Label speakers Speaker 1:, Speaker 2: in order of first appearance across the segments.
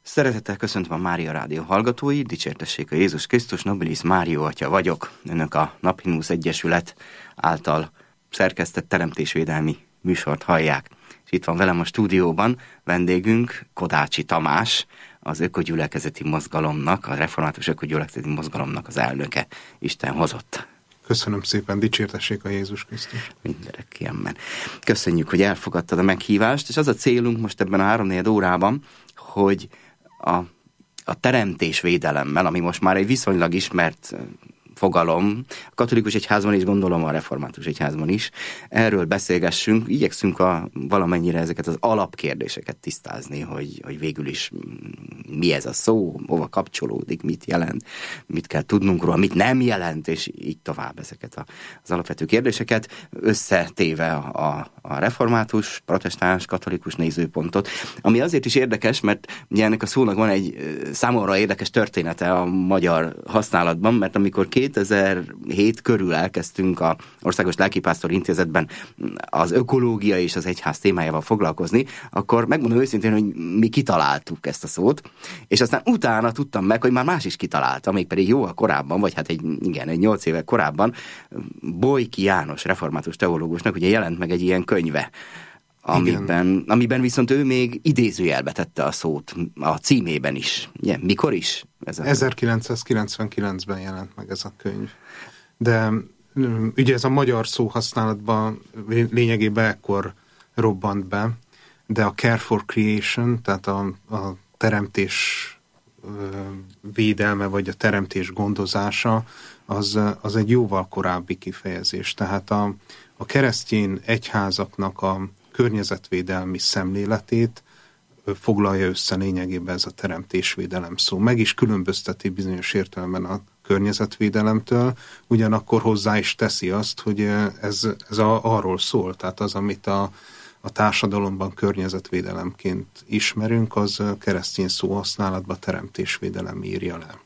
Speaker 1: Szeretettel köszöntöm a Mária Rádió hallgatói, dicsértessék a Jézus Krisztus, Nobilis Mário atya vagyok. Önök a Naphinusz Egyesület által szerkesztett teremtésvédelmi műsort hallják. És itt van velem a stúdióban vendégünk, Kodácsi Tamás, az ökogyülekezeti mozgalomnak, a református ökogyülekezeti mozgalomnak az elnöke. Isten hozott.
Speaker 2: Köszönöm szépen, dicsértessék a Jézus Krisztus.
Speaker 1: Mindenek kiemben. Köszönjük, hogy elfogadtad a meghívást, és az a célunk most ebben a 3-4 órában, hogy a teremtésvédelemmel, ami most már egy viszonylag ismert fogalom, a katolikus egyházban is, gondolom a református egyházban is, erről beszélgessünk, igyekszünk valamennyire ezeket az alapkérdéseket tisztázni, hogy végül is mi ez a szó, hova kapcsolódik, mit jelent, mit kell tudnunk róla, mit nem jelent, és így tovább ezeket az alapvető kérdéseket, összetéve a református, protestáns, katolikus nézőpontot, ami azért is érdekes, mert ugye ennek a szónak van egy számomra érdekes története a magyar használatban, mert amikor 2007 körül elkezdtünk az Országos Lelkipásztor Intézetben az ökológia és az egyház témájával foglalkozni, akkor megmondom őszintén, hogy mi kitaláltuk ezt a szót, és aztán utána tudtam meg, hogy már más is kitalálta, mégpedig jóval korábban, vagy hát egy 8 éve korábban, Bojki János református teológusnak ugye jelent meg egy ilyen könyve, amiben viszont ő még idézőjelbe tette a szót a címében is. Ugye, mikor is?
Speaker 2: 1999-ben jelent meg ez a könyv. De ugye ez a magyar szóhasználatban lényegében ekkor robbant be, de a care for creation, tehát a teremtés védelme, vagy a teremtés gondozása, az egy jóval korábbi kifejezés. Tehát a keresztény egyházaknak a környezetvédelmi szemléletét foglalja össze lényegében ez a teremtésvédelem szó. Meg is különbözteti bizonyos értelemben a környezetvédelemtől, ugyanakkor hozzá is teszi azt, hogy ez arról szól, tehát az, amit a társadalomban környezetvédelemként ismerünk, az keresztény szóhasználatban teremtésvédelem írja le.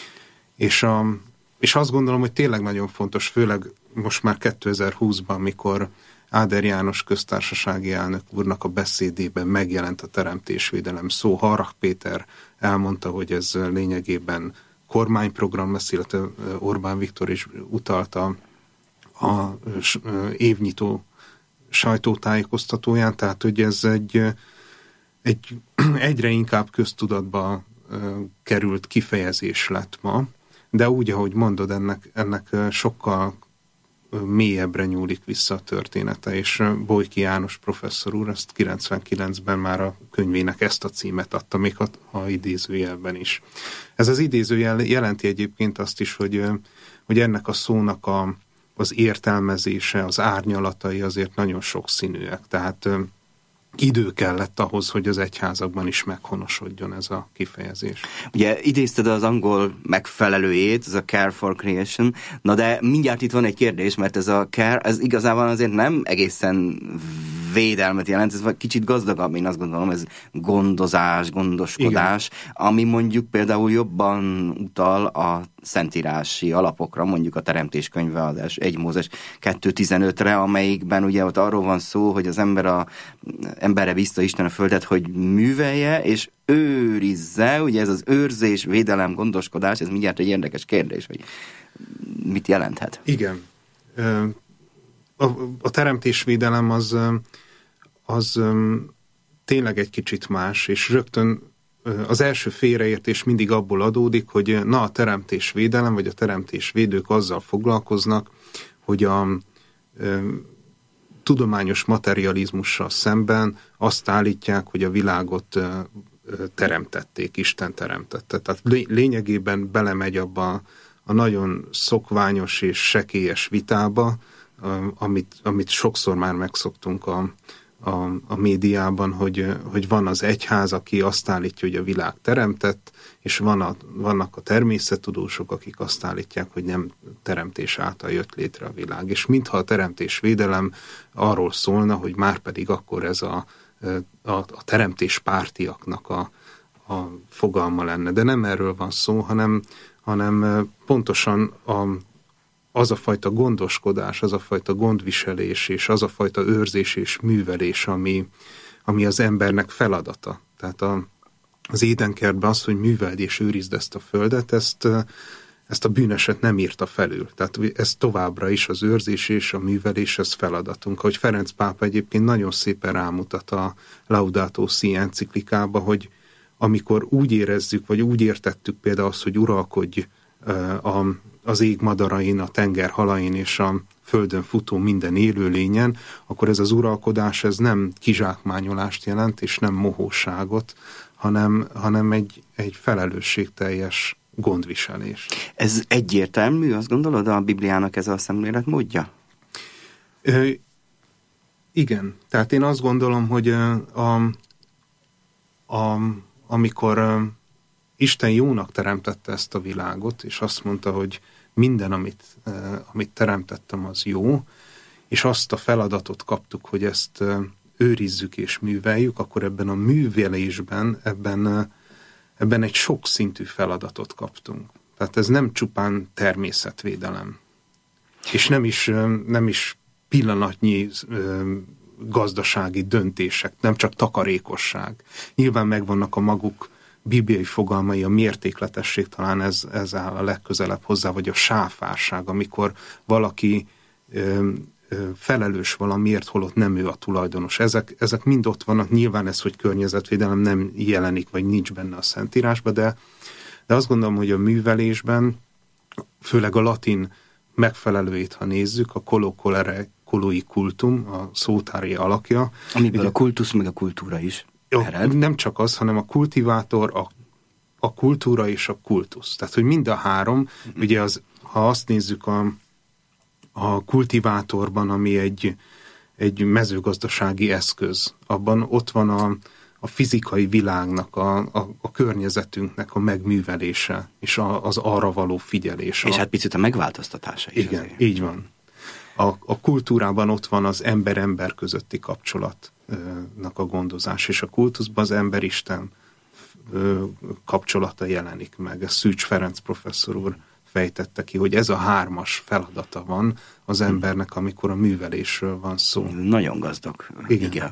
Speaker 2: És azt gondolom, hogy tényleg nagyon fontos, főleg most már 2020-ban, mikor Áder János köztársasági elnök úrnak a beszédében megjelent a teremtésvédelem szó. Harrach Péter elmondta, hogy ez lényegében kormányprogram lesz, illetve Orbán Viktor is utalta a évnyitó sajtótájékoztatóján, tehát hogy ez egy egyre inkább köztudatba került kifejezés lett ma, de úgy, ahogy mondod, ennek sokkal mélyebbre nyúlik vissza a története, és Bojki János professzor úr ezt 99-ben már a könyvének ezt a címet adta, még ha idézőjelben is. Ez az idézőjel jelenti egyébként azt is, hogy ennek a szónak az értelmezése, az árnyalatai azért nagyon sokszínűek, tehát idő kellett ahhoz, hogy az egyházakban is meghonosodjon ez a kifejezés.
Speaker 1: Ugye idézted az angol megfelelőjét, ez a care for creation, na de mindjárt itt van egy kérdés, mert ez a care, ez igazából azért nem egészen védelmet jelent, ez kicsit gazdagabb, én azt gondolom, ez gondozás, gondoskodás, igen, ami mondjuk például jobban utal a szentírási alapokra, mondjuk a Teremtéskönyve az 1 Mózes 2.15-re, amelyikben ugye ott arról van szó, hogy az emberre bízta Isten a földet, hogy művelje és őrizze, ugye ez az őrzés, védelem, gondoskodás, ez mindjárt egy érdekes kérdés, hogy mit jelenthet.
Speaker 2: Igen. A teremtésvédelem az tényleg egy kicsit más, és rögtön az első félreértés mindig abból adódik, hogy a teremtésvédelem, vagy a teremtésvédők azzal foglalkoznak, hogy a tudományos materializmussal szemben azt állítják, hogy a világot teremtették, Isten teremtette. Tehát lényegében belemegy abba a nagyon szokványos és sekélyes vitába, amit sokszor már megszoktunk a médiában, hogy van az egyház, aki azt állítja, hogy a világ teremtett, és vannak a természettudósok, akik azt állítják, hogy nem teremtés által jött létre a világ. És mintha a teremtésvédelem arról szólna, hogy már pedig akkor ez a teremtéspártiaknak a fogalma lenne. De nem erről van szó, hanem pontosan az a fajta gondoskodás, az a fajta gondviselés, és az a fajta őrzés és művelés, ami az embernek feladata. Tehát az Édenkertben az, hogy műveld és őrizd ezt a földet, ezt a bűneset nem írta felül. Tehát ez továbbra is az őrzés és a művelés, ez feladatunk. Ahogy Ferenc pápa egyébként nagyon szépen rámutat a Laudato Si enciklikába, hogy amikor úgy érezzük, vagy úgy értettük például azt, hogy uralkodj az ég madarain, a tenger halain és a földön futó minden élőlényen, akkor ez az uralkodás ez nem kizsákmányolást jelent, és nem mohóságot, hanem egy felelősségteljes gondviselés.
Speaker 1: Ez egyértelmű, azt gondolod, a Bibliának ez a szemléletmódja?
Speaker 2: Igen. Tehát én azt gondolom, hogy amikor Isten jónak teremtette ezt a világot, és azt mondta, hogy minden, amit teremtettem, az jó, és azt a feladatot kaptuk, hogy ezt őrizzük és műveljük, akkor ebben a művelésben, ebben egy sokszintű feladatot kaptunk. Tehát ez nem csupán természetvédelem, és nem is pillanatnyi gazdasági döntések, nem csak takarékosság. Nyilván megvannak a maguk bibliai fogalmai, a mértékletesség, talán ez áll a legközelebb hozzá, vagy a sáfárság, amikor valaki felelős valamiért, holott nem ő a tulajdonos. Ezek mind ott vannak, nyilván ez, hogy környezetvédelem nem jelenik, vagy nincs benne a Szentírásban, de azt gondolom, hogy a művelésben, főleg a latin megfelelőjét, ha nézzük, a colui cultum, a szótári alakja.
Speaker 1: Amiből a kultusz meg a kultúra is ered.
Speaker 2: Nem csak az, hanem a kultivátor, a kultúra és a kultusz. Tehát, hogy mind a három, ugye ha azt nézzük a kultivátorban, ami egy mezőgazdasági eszköz, abban ott van a fizikai világnak, a környezetünknek a megművelése, és az arra való figyelés.
Speaker 1: És hát picit a megváltoztatása is.
Speaker 2: Igen, azért. Így van. A kultúrában ott van az ember-ember közötti kapcsolatnak a gondozás, és a kultuszban az ember-isten kapcsolata jelenik meg. Ezt Szűcs Ferenc professzor úr fejtette ki, hogy ez a hármas feladata van az embernek, amikor a művelésről van szó.
Speaker 1: Nagyon gazdag. Igen.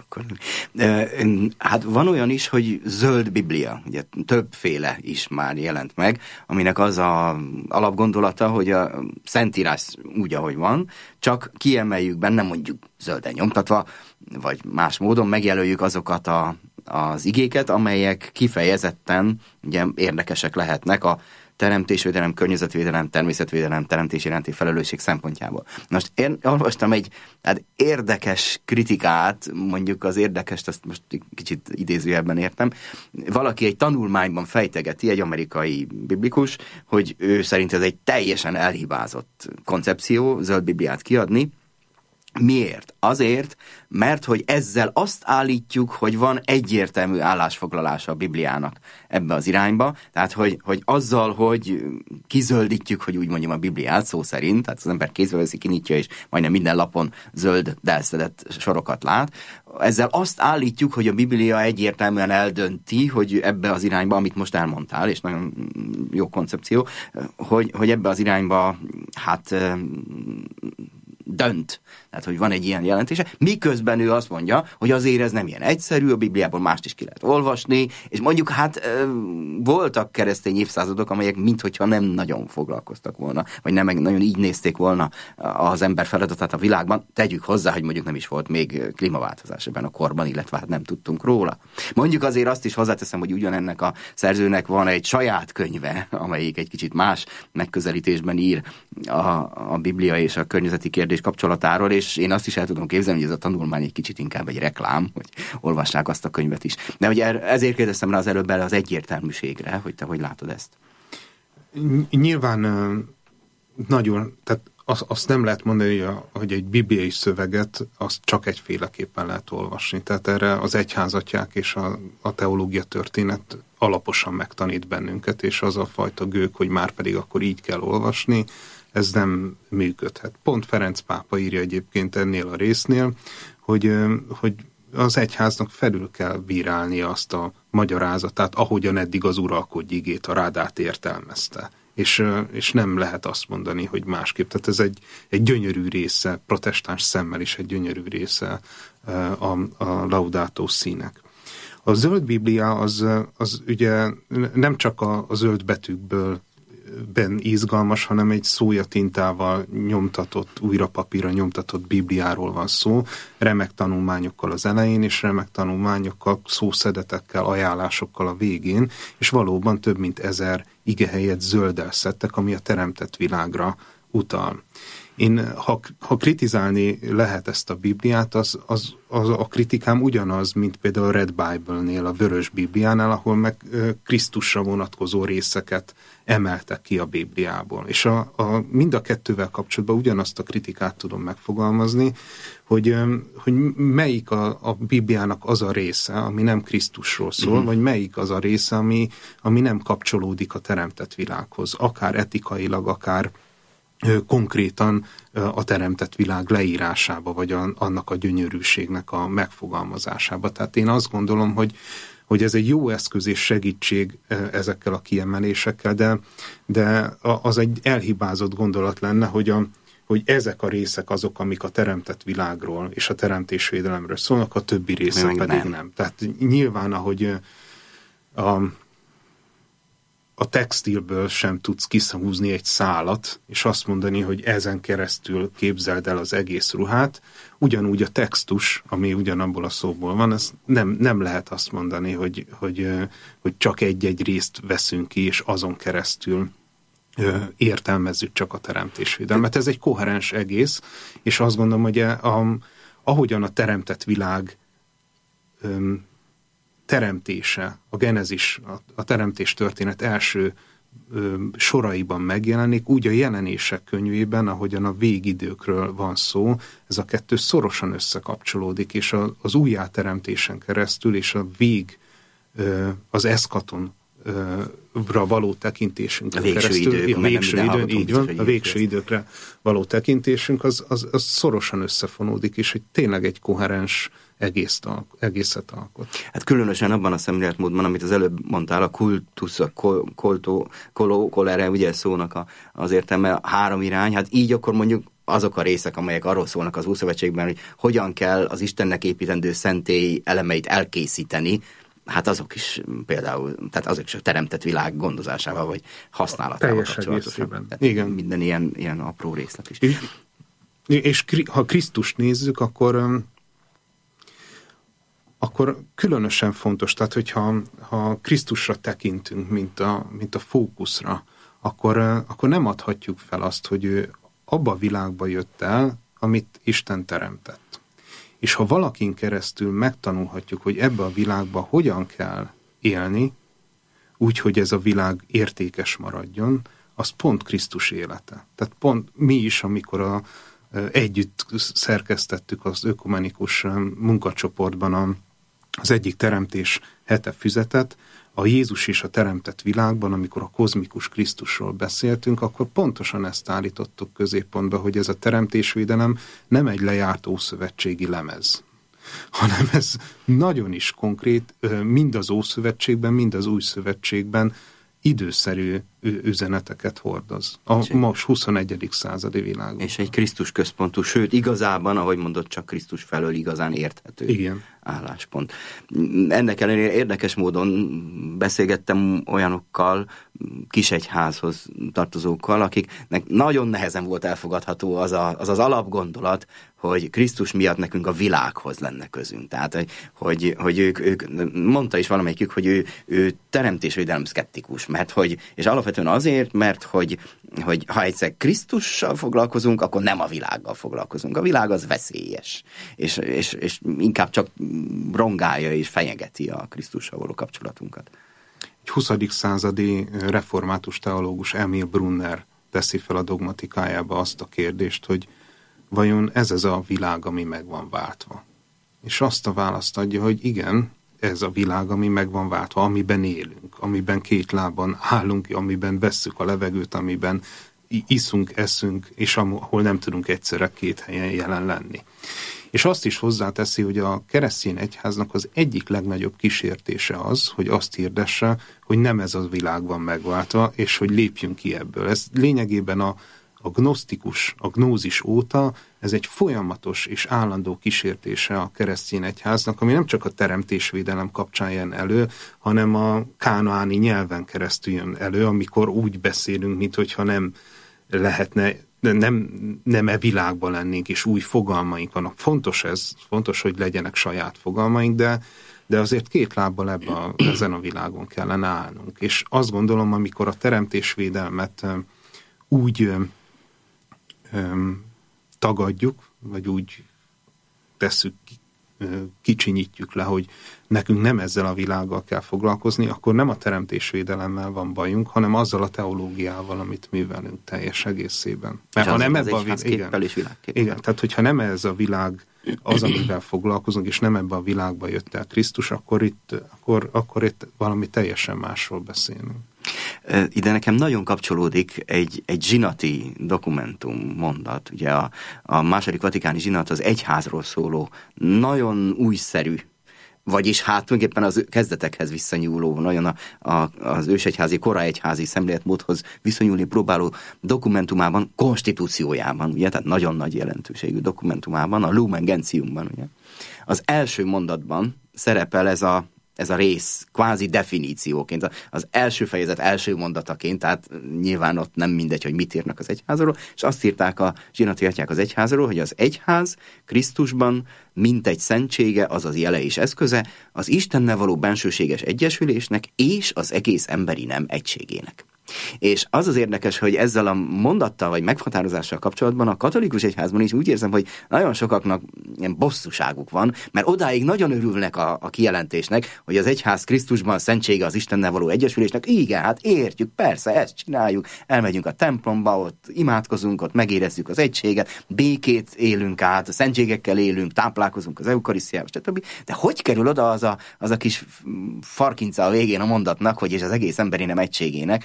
Speaker 1: Hát van olyan is, hogy zöld Biblia, ugye többféle is már jelent meg, aminek az a alapgondolata, hogy a Szentírás úgy, ahogy van, csak kiemeljük benne, mondjuk zölden nyomtatva, vagy más módon megjelöljük azokat az igéket, amelyek kifejezetten ugye, érdekesek lehetnek a teremtésvédelem, környezetvédelem, természetvédelem, teremtés iránti felelősség szempontjából. Most én olvastam egy érdekes kritikát, mondjuk az érdekest, azt most kicsit idézőjelben értem. Valaki egy tanulmányban fejtegeti, egy amerikai biblikus, hogy ő szerint ez egy teljesen elhibázott koncepció, zöld Bibliát kiadni. Miért? Azért, mert hogy ezzel azt állítjuk, hogy van egyértelmű állásfoglalása a Bibliának ebbe az irányba, tehát hogy azzal, hogy kizöldítjük, hogy úgy mondjam a Bibliát szó szerint, tehát az ember kézbe veszi, kinyitja, és majdnem minden lapon zöld delszedett sorokat lát, ezzel azt állítjuk, hogy a Biblia egyértelműen eldönti, hogy ebbe az irányba, amit most elmondtál, és nagyon jó koncepció, hogy ebbe az irányba dönt. Tehát, hogy van egy ilyen jelentése. Miközben ő azt mondja, hogy azért ez nem ilyen egyszerű, a Bibliából mást is ki lehet olvasni, és mondjuk voltak keresztény évszázadok, amelyek minthogyha nem nagyon foglalkoztak volna, vagy nem nagyon így nézték volna az ember feladatát a világban. Tegyük hozzá, hogy mondjuk nem is volt még klímaváltozás ebben a korban, illetve nem tudtunk róla. Mondjuk azért azt is hozzáteszem, hogy ugyanennek a szerzőnek van egy saját könyve, amelyik egy kicsit más megközelítésben ír a Biblia és a környezeti kérdés kapcsolatáról, és én azt is el tudom képzelni, hogy ez a tanulmány egy kicsit inkább egy reklám, hogy olvassák azt a könyvet is. De ugye ezért kérdeztem rá az előbb az egyértelműségre, hogy te hogy látod ezt?
Speaker 2: Nyilván nagyon, tehát azt nem lehet mondani, hogy egy bibliai szöveget azt csak egyféleképpen lehet olvasni. Tehát erre az egyházatják és a teológia történet alaposan megtanít bennünket, és az a fajta gőg, hogy már pedig akkor így kell olvasni, ez nem működhet. Pont Ferenc pápa írja egyébként ennél a résznél, hogy az egyháznak felül kell bírálnia azt a magyarázatát, ahogyan eddig az uralkodj igét, a rádát értelmezte. És nem lehet azt mondani, hogy másképp. Tehát ez egy gyönyörű része, protestáns szemmel is egy gyönyörű része a Laudato Si-nek. A zöld Biblia az ugye nem csak a zöld betűkből izgalmas, hanem egy szójatintával nyomtatott, újra papírra nyomtatott Bibliáról van szó, remek tanulmányokkal az elején, és remek tanulmányokkal, szószedetekkel, ajánlásokkal a végén, és valóban több mint 1000 igehelyet zölddel szedtek, ami a teremtett világra utal. Én, ha kritizálni lehet ezt a Bibliát, az a kritikám ugyanaz, mint például a Red Bible-nél, a Vörös Bibliánál, ahol meg Krisztusra vonatkozó részeket emeltek ki a Bibliából. És mind a kettővel kapcsolatban ugyanazt a kritikát tudom megfogalmazni, hogy melyik a Bibliának az a része, ami nem Krisztusról szól, vagy melyik az a része, ami nem kapcsolódik a teremtett világhoz, akár etikailag, akár konkrétan a teremtett világ leírásába, vagy annak a gyönyörűségnek a megfogalmazásába. Tehát én azt gondolom, hogy ez egy jó eszköz és segítség ezekkel a kiemelésekkel, de az egy elhibázott gondolat lenne, hogy ezek a részek azok, amik a teremtett világról és a teremtésvédelemről szólnak, a többi része pedig nem. Tehát nyilván, ahogy a textilből sem tudsz kiszahúzni egy szálat, és azt mondani, hogy ezen keresztül képzeld el az egész ruhát, ugyanúgy a textus, ami ugyanabból a szóból van, ez nem lehet azt mondani, hogy csak egy-egy részt veszünk ki, és azon keresztül értelmezzük csak a teremtésvédelmet. Ez egy koherens egész, és azt gondolom, hogy ahogyan a teremtett világ teremtése, a genezis, a teremtés történet első soraiban megjelenik, úgy a jelenések könyvében, ahogyan a végidőkről van szó, ez a kettő szorosan összekapcsolódik, és az újjáteremtésen keresztül, és az eszkatonra való tekintésünkön keresztül, a végső időkre való tekintésünk, az szorosan összefonódik, és tényleg egy koherens egészet alkot.
Speaker 1: Hát különösen abban a szemléletmódban, amit az előbb mondtál, a kultusz, a kolere, ugye szónak az értelme, 3 irány, hát így akkor mondjuk azok a részek, amelyek arról szólnak az Ószövetségben, hogy hogyan kell az Istennek építendő szentély elemeit elkészíteni, hát azok is például, tehát azok is a teremtett világ gondozásával, vagy használatával kapcsolatosan.
Speaker 2: Igen.
Speaker 1: Minden ilyen apró részlet is.
Speaker 2: És ha Krisztust nézzük, akkor különösen fontos, tehát hogyha Krisztusra tekintünk, mint a fókuszra, akkor nem adhatjuk fel azt, hogy ő abba a világba jött el, amit Isten teremtett. És ha valakin keresztül megtanulhatjuk, hogy ebbe a világba hogyan kell élni, úgy, hogy ez a világ értékes maradjon, az pont Krisztus élete. Tehát pont mi is, amikor együtt szerkesztettük az ökumenikus munkacsoportban az egyik teremtés hete füzetet, a Jézus és a teremtett világban, amikor a kozmikus Krisztusról beszéltünk, akkor pontosan ezt állítottuk középpontba, hogy ez a teremtésvédelem nem egy lejárt ószövetségi lemez, hanem ez nagyon is konkrét, mind az Ószövetségben, mind az Új Szövetségben időszerű üzeneteket hordoz. A most 21. századi világban.
Speaker 1: És egy Krisztus központú, sőt igazában, ahogy mondott, csak Krisztus felől igazán érthető álláspont. Ennek ellenére érdekes módon beszélgettem olyanokkal, kisegyházhoz tartozókkal, akiknek nagyon nehezen volt elfogadható az az alapgondolat, hogy Krisztus miatt nekünk a világhoz lenne közünk. Tehát, hogy ők mondta is valamelyikük, hogy ő teremtésvédelem szkeptikus, mert és alapvetően azért, mert hogy ha egyszer Krisztussal foglalkozunk, akkor nem a világgal foglalkozunk. A világ az veszélyes, és inkább csak rongálja és fenyegeti a Krisztussal való kapcsolatunkat.
Speaker 2: Egy 20. századi református teológus Emil Brunner teszi fel a dogmatikájába azt a kérdést, hogy vajon ez a világ, ami meg van váltva? És azt a választ adja, hogy igen, ez a világ, ami meg van váltva, amiben élünk, amiben 2 lábon állunk, amiben vesszük a levegőt, amiben iszunk, eszünk, és ahol nem tudunk egyszerre 2 helyen jelen lenni. És azt is hozzáteszi, hogy a keresztény egyháznak az egyik legnagyobb kísértése az, hogy azt hirdesse, hogy nem ez a világ van megváltva, és hogy lépjünk ki ebből. Ez lényegében a gnózis óta ez egy folyamatos és állandó kísértése a keresztény egyháznak, ami nem csak a teremtésvédelem kapcsán jön elő, hanem a kánaáni nyelven keresztül jön elő, amikor úgy beszélünk, minthogyha nem lehetne, nem e világban lennénk, és új fogalmaink vannak. Fontos, hogy legyenek saját fogalmaink, de azért két lábbal ezen a világon kellene állnunk. És azt gondolom, amikor a teremtésvédelmet úgy tagadjuk, vagy úgy tesszük, kicsinyítjük le, hogy nekünk nem ezzel a világgal kell foglalkozni, akkor nem a teremtésvédelemmel van bajunk, hanem azzal a teológiával, amit művelünk teljes egészében. Mert ha nem ebben a világképpel. Igen, tehát hogyha nem ez a világ az, amivel foglalkozunk, és nem ebbe a világba jött el Krisztus, akkor itt valami teljesen másról beszélünk.
Speaker 1: Ide nekem nagyon kapcsolódik egy zsinati dokumentum mondat. Ugye a második vatikáni zsinat az egyházról szóló, nagyon újszerű, vagyis hát tulajdonképpen az kezdetekhez visszanyúló, nagyon az ősegyházi, koraegyházi szemléletmódhoz viszonyulni próbáló dokumentumában, konstitúciójában, ugye, tehát nagyon nagy jelentőségű dokumentumában, a Lumen Gentiumban, ugye. Az első mondatban szerepel ez a rész kvázi definícióként, az első fejezet első mondataként, tehát nyilván ott nem mindegy, hogy mit írnak az egyházról, és azt írták a zsinati atyák az egyházról, hogy az egyház Krisztusban mint egy szentsége, azaz jele és eszköze, az Istennel való bensőséges egyesülésnek és az egész emberi nem egységének. És az érdekes, hogy ezzel a mondattal vagy meghatározással kapcsolatban a katolikus egyházban is úgy érzem, hogy nagyon sokaknak ilyen bosszúságuk van, mert odáig nagyon örülnek a kijelentésnek, hogy az egyház Krisztusban szentsége az Istennel való egyesülésnek. Igen, hát értjük, persze, ezt csináljuk, elmegyünk a templomba, ott imádkozunk, ott megérezzük az egységet, békét élünk át, a szentségekkel élünk, táplálkozunk az eukarisztiával, stb. De hogy kerül oda az a kis farkinca a végén a mondatnak, hogy és az egész emberi nem egységének?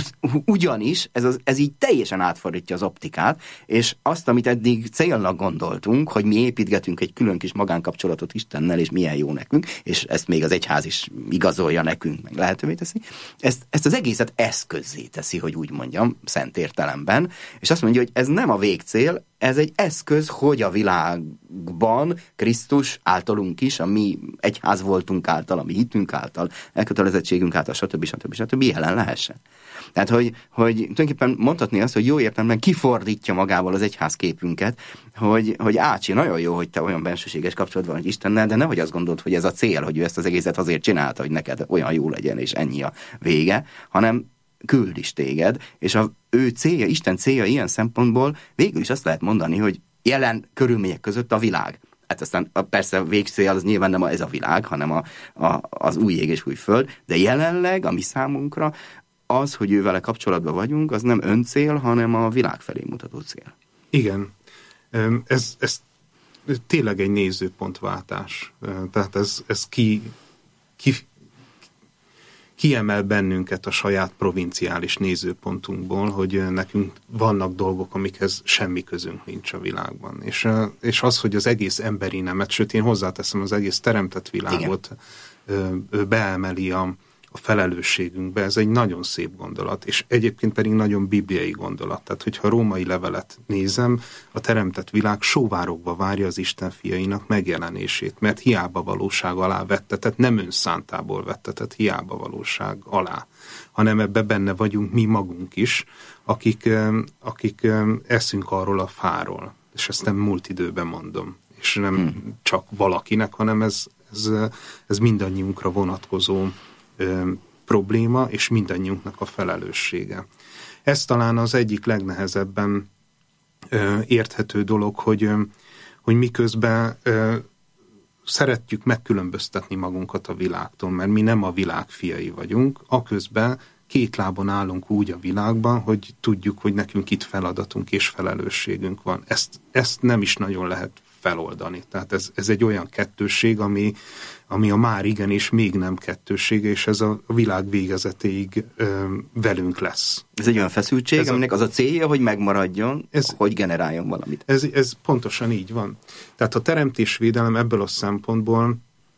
Speaker 1: Ugyanis ez így teljesen átfordítja az optikát, és azt, amit eddig célnak gondoltunk, hogy mi építgetünk egy külön kis magánkapcsolatot Istennel, és milyen jó nekünk, és ezt még az egyház is igazolja nekünk, meg lehetővé teszi, ezt az egészet eszközzé teszi, hogy úgy mondjam, szent értelemben, és azt mondja, hogy ez nem a végcél, ez egy eszköz, hogy a világban Krisztus általunk is, a mi egyház voltunk által, a mi hitünk által, elkötelezettségünk által, stb. Jelen lehessen. Tehát, hogy tulajdonképpen mondhatni azt, hogy jó értelemben kifordítja magával az egyház képünket, hogy Ácsi, nagyon jó, hogy te olyan bensőséges kapcsolatban vagy Istennel, de nehogy azt gondold, hogy ez a cél, hogy ő ezt az egészet azért csinálta, hogy neked olyan jó legyen, és ennyi a vége, hanem küld is téged, és ő célja, Isten célja ilyen szempontból végül is azt lehet mondani, hogy jelen körülmények között a világ. Hát aztán persze a végcél az nyilván nem ez a világ, hanem az új ég és új föld, de jelenleg a mi számunkra az, hogy ővele kapcsolatban vagyunk, az nem öncél, hanem a világ felé mutató cél.
Speaker 2: Igen. Ez tényleg egy nézőpontváltás. Tehát ez kiemel bennünket a saját provinciális nézőpontunkból, hogy nekünk vannak dolgok, amikhez semmi közünk nincs a világban. És az, hogy az egész emberi nemet, sőt én hozzáteszem, az egész teremtett világot beemeli a felelősségünkbe, ez egy nagyon szép gondolat, és egyébként pedig nagyon bibliai gondolat. Tehát, hogyha a római levelet nézem, a teremtett világ sóvárogva várja az Isten fiainak megjelenését, mert hiába valóság alá vettetett, nem önszántából vettetett hiába valóság alá, hanem ebbe benne vagyunk mi magunk is, akik eszünk arról a fáról. És ezt nem múlt időben mondom, és nem csak valakinek, hanem ez mindannyiunkra vonatkozó probléma, és mindannyiunknak a felelőssége. Ez talán az egyik legnehezebben érthető dolog, hogy miközben szeretjük megkülönböztetni magunkat a világtól, mert mi nem a világ fiai vagyunk, aközben két lábon állunk úgy a világban, hogy tudjuk, hogy nekünk itt feladatunk és felelősségünk van. Ezt nem is nagyon lehet feloldani. Tehát ez egy olyan kettősség, ami a már igen és még nem kettőssége, és ez a világ végezetéig velünk lesz.
Speaker 1: Ez egy olyan feszültség, aminek az a célja, hogy megmaradjon, hogy generáljon valamit.
Speaker 2: Ez pontosan így van. Tehát a teremtésvédelem ebből a szempontból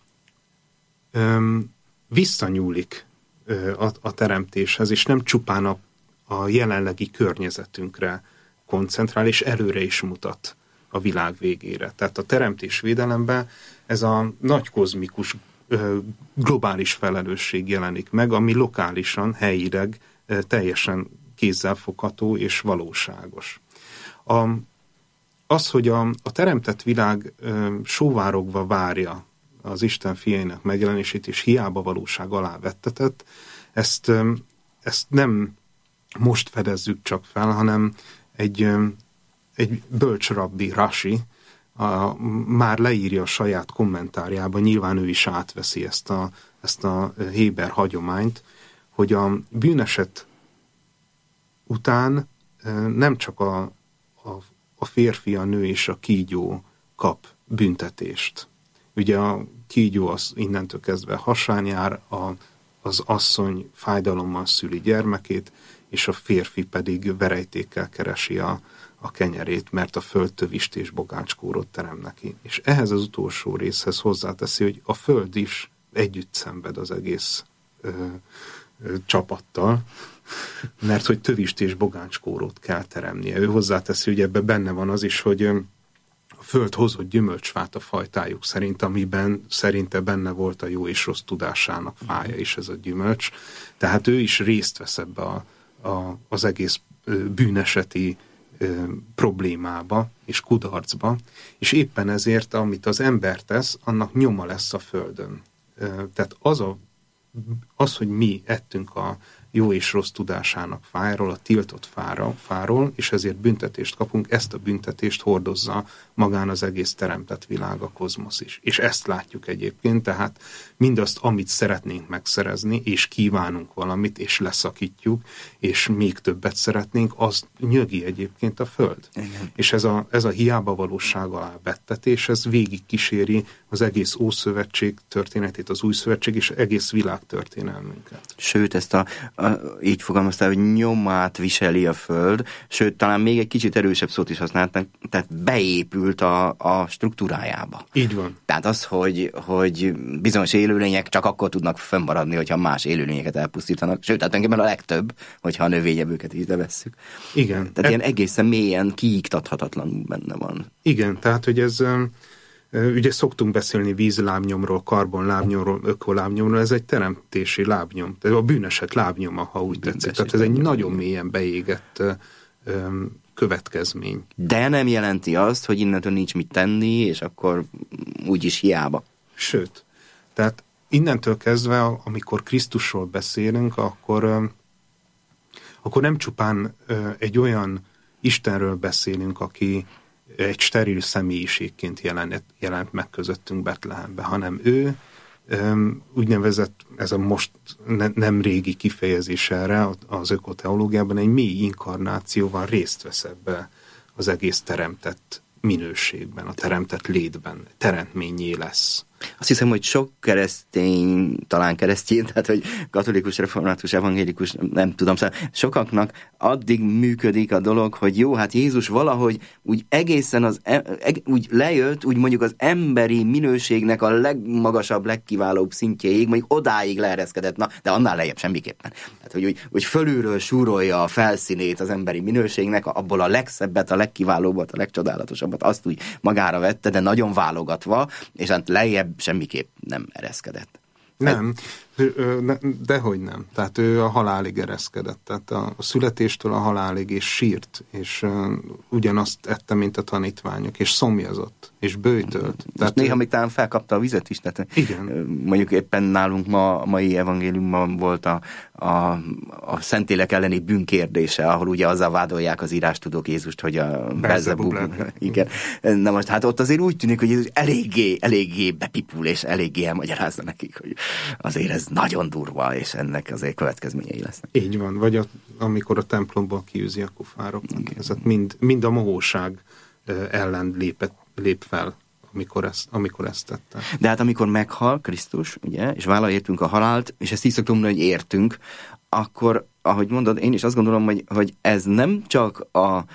Speaker 2: visszanyúlik a teremtéshez, és nem csupán a jelenlegi környezetünkre koncentrál, és előre is mutat a világ végére. Tehát a teremtésvédelemben ez a nagy kozmikus, globális felelősség jelenik meg, ami lokálisan, helyileg teljesen kézzelfogható és valóságos. Az, hogy a teremtett világ sóvárogva várja az Isten fiainak megjelenését, és hiába valóság alá vettetett, ezt nem most fedezzük csak fel, hanem egy bölcs rabbi, Rashi, már leírja a saját kommentárjában, nyilván ő is átveszi ezt a héber hagyományt, hogy a bűneset után nem csak a férfi, a nő és a kígyó kap büntetést. Ugye a kígyó az innentől kezdve hasán jár, az asszony fájdalommal szüli gyermekét, és a férfi pedig verejtékkel keresi a kenyerét, mert a föld tövist és bogácskórót terem neki. És ehhez az utolsó részhez hozzáteszi, hogy a föld is együtt szenved az egész csapattal, mert hogy tövist és bogácskórót kell teremnie. Ő hozzáteszi, hogy ebben benne van az is, hogy a föld hozott gyümölcsfát a fajtájuk szerint, amiben szerinte benne volt a jó és rossz tudásának fája is ez a gyümölcs. Tehát ő is részt vesz ebbe az egész bűneseti problémába és kudarcba, és éppen ezért, amit az ember tesz, annak nyoma lesz a földön. Tehát az, hogy mi ettünk a jó és rossz tudásának fájáról, a tiltott fáról, és ezért büntetést kapunk, ezt a büntetést hordozza magán az egész teremtett világ, a kozmosz is. És ezt látjuk egyébként, tehát mindazt, amit szeretnénk megszerezni, és kívánunk valamit, és leszakítjuk, és még többet szeretnénk, az nyögi egyébként a föld. Igen. És ez a hiába valóság alá vettetés, ez végig kíséri az egész Ószövetség történetét, az Új Szövetség és egész világ történelmünket.
Speaker 1: Sőt, ezt így fogalmaztál, hogy nyomát viseli a föld, sőt, talán még egy kicsit erősebb szót is használták, tehát beépült a struktúrájába.
Speaker 2: Így van.
Speaker 1: Tehát az, hogy bizonyos élőlények csak akkor tudnak fönnmaradni, hogyha más élőlényeket elpusztítanak, sőt, tehát engem a legtöbb, hogyha a növényevőket is ide vesszük.
Speaker 2: Igen.
Speaker 1: Tehát ilyen egészen mélyen kiiktathatatlanul benne van.
Speaker 2: Igen, tehát, hogy ez... Ugye szoktunk beszélni vízlábnyomról, karbonlábnyomról, ökolábnyomról, ez egy teremtési lábnyom. A bűneset lábnyoma, ha úgy tetszik. Tehát ez egy nagyon mélyen beégett következmény.
Speaker 1: De nem jelenti azt, hogy innentől nincs mit tenni, és akkor úgyis hiába.
Speaker 2: Sőt, tehát innentől kezdve, amikor Krisztusról beszélünk, akkor nem csupán egy olyan Istenről beszélünk, aki egy steril személyiségként jelent meg közöttünk Betlehembe, hanem ő úgynevezett, ez a most nem régi kifejezés erre az ökoteológiában, egy mély inkarnációval részt vesz ebbe az egész teremtett minőségben, a teremtett létben, teremtményé lesz.
Speaker 1: Azt hiszem, hogy sok keresztény, talán keresztény, tehát hogy katolikus, református, evangélikus, nem tudom, szóval sokaknak addig működik a dolog, hogy jó, hát Jézus valahogy úgy egészen úgy lejött, úgy mondjuk az emberi minőségnek a legmagasabb, legkiválóbb szintjéig, mondjuk odáig leereszkedett, na, de annál lejjebb semmiképpen. Tehát, hogy fölülről súrolja a felszínét az emberi minőségnek, abból a legszebbet, a legkiválóbbat, a legcsodálatosabbat, azt úgy magára vette, de nagyon válogatva, és hát lejjebb semmiképp nem ereszkedett.
Speaker 2: Nem, dehogy nem. Tehát ő a halálig ereszkedett. Tehát a születéstől a halálig, és sírt, és ugyanazt ette, mint a tanítványok, és szomjazott, és böjtölt.
Speaker 1: Tehát néha még talán felkapta a vizet is. Tehát
Speaker 2: igen.
Speaker 1: Mondjuk éppen nálunk a mai evangéliumban volt a Szentlélek elleni bűnkérdése, ahol ugye azzal vádolják az írástudók Jézust, hogy a Belzebub. Igen. Na most hát ott azért úgy tűnik, hogy Jézus eléggé bepipul, és eléggé elmagyarázza nekik, hogy azért ez nagyon durva, és ennek azért következményei lesznek.
Speaker 2: Így van, vagy amikor a templomból kiűzi a kufároknak. Ez mind a mohóság ellen lép fel, amikor ezt tette.
Speaker 1: De hát amikor meghal Krisztus, ugye, és vállalja értünk a halált, és ezt így szoktam mondani, hogy értünk, akkor, ahogy mondod, én is azt gondolom, hogy ez nem csak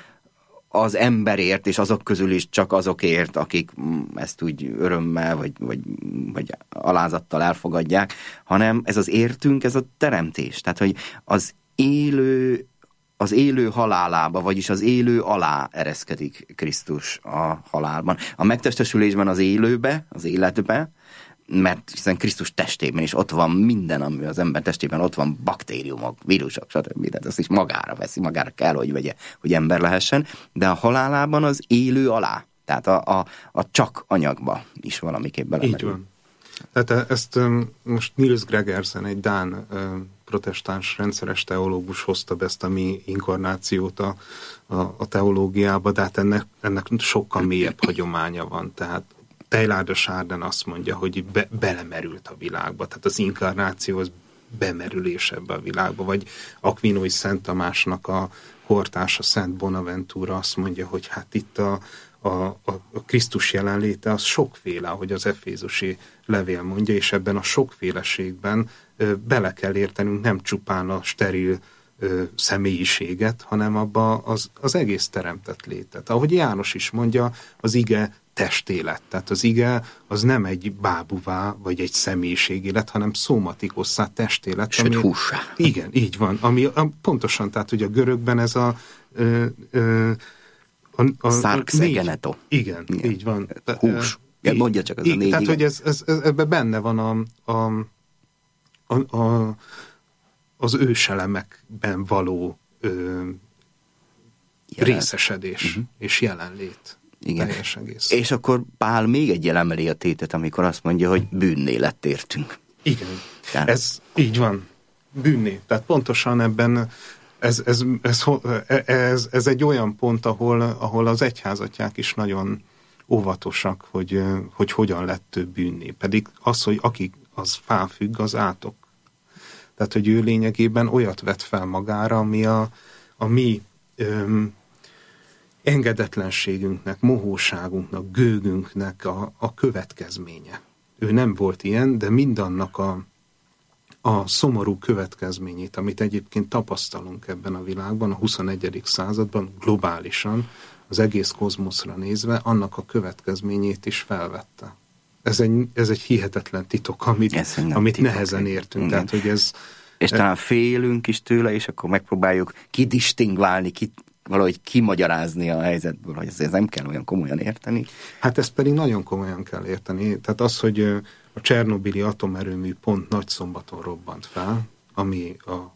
Speaker 1: az emberért, és azok közül is csak azokért, akik ezt úgy örömmel, vagy alázattal elfogadják, hanem ez az értünk, ez a teremtés. Tehát, hogy az élő az élő halálába, vagyis az élő alá ereszkedik Krisztus a halálban. A megtestesülésben az élőbe, az életbe, mert hiszen Krisztus testében is ott van minden, ami az ember testében ott van, baktériumok, vírusok, stb. Tehát azt is magára veszi, magára kell, hogy vegye, hogy ember lehessen, de a halálában az élő alá, tehát a csak anyagba is valamiképp belemerül.
Speaker 2: Így van. Tehát ezt most Niels Gregersen, egy dán protestáns rendszeres teológus hozta be ezt a mi inkarnációt a teológiába, de hát ennek sokkal mélyebb hagyománya van. Tehát Teilhard de Chardin azt mondja, hogy belemerült a világba, tehát az inkarnáció az bemerülés ebbe a világba, vagy Aquinói Szent Tamásnak a hortása Szent Bonaventura azt mondja, hogy hát itt a Krisztus jelenléte az sokféle, ahogy az efézusi levél mondja, és ebben a sokféleségben bele kell értenünk nem csupán a steril személyiséget, hanem abba az egész teremtett létet. Ahogy János is mondja, az ige testélet. Tehát az ige az nem egy bábuvá, vagy egy személyiségélet, hanem szómatikosszá testélet.
Speaker 1: Sőt, hússá.
Speaker 2: Igen, így van. Ami pontosan, tehát hogy a görögben ez a
Speaker 1: Szarxegeneto.
Speaker 2: Igen, így van.
Speaker 1: Hús. Mondja csak az a négy.
Speaker 2: Tehát, hogy ebben benne van az őselemekben való részesedés és jelenlét.
Speaker 1: Igen. És akkor Pál még egy emeli a tétet, amikor azt mondja, hogy bűnné lett értünk.
Speaker 2: Igen. Tehát... Ez így van. Bűnné. Tehát pontosan ebben ez egy olyan pont, ahol az egyházatják is nagyon óvatosak, hogy hogyan lett több bűnné. Pedig az, hogy aki az felfügg, az átok. Tehát, hogy ő lényegében olyat vett fel magára, ami a mi engedetlenségünknek, mohóságunknak, gőgünknek a következménye. Ő nem volt ilyen, de mindannak a szomorú következményét, amit egyébként tapasztalunk ebben a világban, a 21. században, globálisan, az egész kozmoszra nézve, annak a következményét is felvette. Ez egy hihetetlen titok, amit nehezen értünk. Tehát, hogy
Speaker 1: és talán félünk is tőle, és akkor megpróbáljuk kidistingválni, valahogy kimagyarázni a helyzetből, hogy ezt nem kell olyan komolyan érteni.
Speaker 2: Hát ezt pedig nagyon komolyan kell érteni. Tehát az, hogy a Csernobili atomerőmű pont Nagyszombaton robbant fel, ami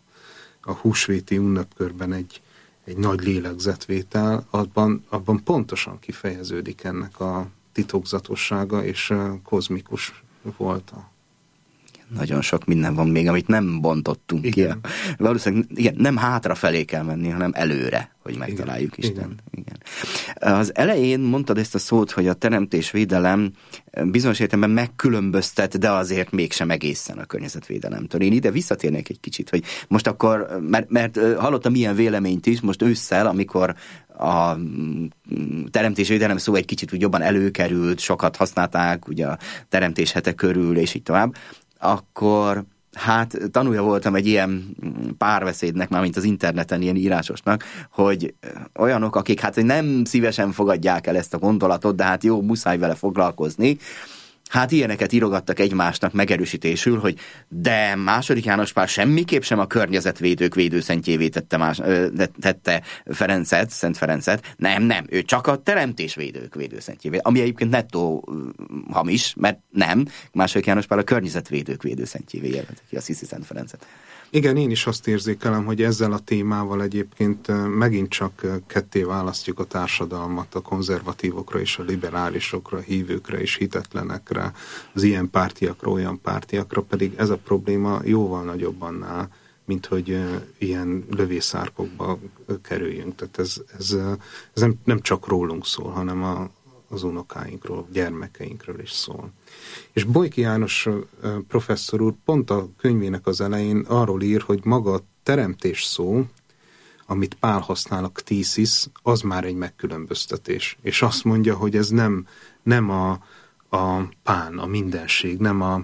Speaker 2: a húsvéti ünnepkörben egy nagy lélegzetvétel, abban pontosan kifejeződik ennek a titokzatossága, és kozmikus volt
Speaker 1: Nagyon sok minden van még, amit nem bontottunk ki. Valószínűleg nem hátrafelé kell menni, hanem előre, hogy megtaláljuk Istent. Igen. Az elején mondtad ezt a szót, hogy a teremtésvédelem bizonyos értelemben megkülönböztet, de azért mégsem egészen a környezetvédelemtől. Én ide visszatérnék egy kicsit, hogy most akkor, mert hallottam ilyen véleményt is, most ősszel, amikor a teremtésvédelem szó egy kicsit úgy jobban előkerült, sokat használták ugye a teremtés hete körül, és így tovább, akkor hát tanulja voltam egy ilyen párbeszédnek, mármint az interneten ilyen írásosnak, hogy olyanok, akik hát nem szívesen fogadják el ezt a gondolatot, de hát jó, muszáj vele foglalkozni. Hát ilyeneket írogattak egymásnak megerősítésül, hogy de II. János Pál semmiképp sem a környezetvédők védőszentjévé tette Ferencet, Szent Ferencet. Nem, ő csak a teremtésvédők védőszentjévé. Ami egyébként nettó hamis, mert nem. II. János Pál a környezetvédők védőszentjévé jelentett ki a Sziszi Szent Ferencet.
Speaker 2: Igen, én is azt érzékelem, hogy ezzel a témával egyébként megint csak ketté választjuk a társadalmat, a konzervatívokra és a liberálisokra, a hívőkre és hitetlenekre, az ilyen pártiakra, olyan pártiakra, pedig ez a probléma jóval nagyobb annál, mint hogy ilyen lövészárkokba kerüljünk. Tehát ez nem csak rólunk szól, hanem az unokáinkról, gyermekeinkről is szól. És Bojki János professzor úr pont a könyvének az elején arról ír, hogy maga a teremtés szó, amit Pál használ, a ktíszis, az már egy megkülönböztetés. És azt mondja, hogy ez nem a pán, a mindenség,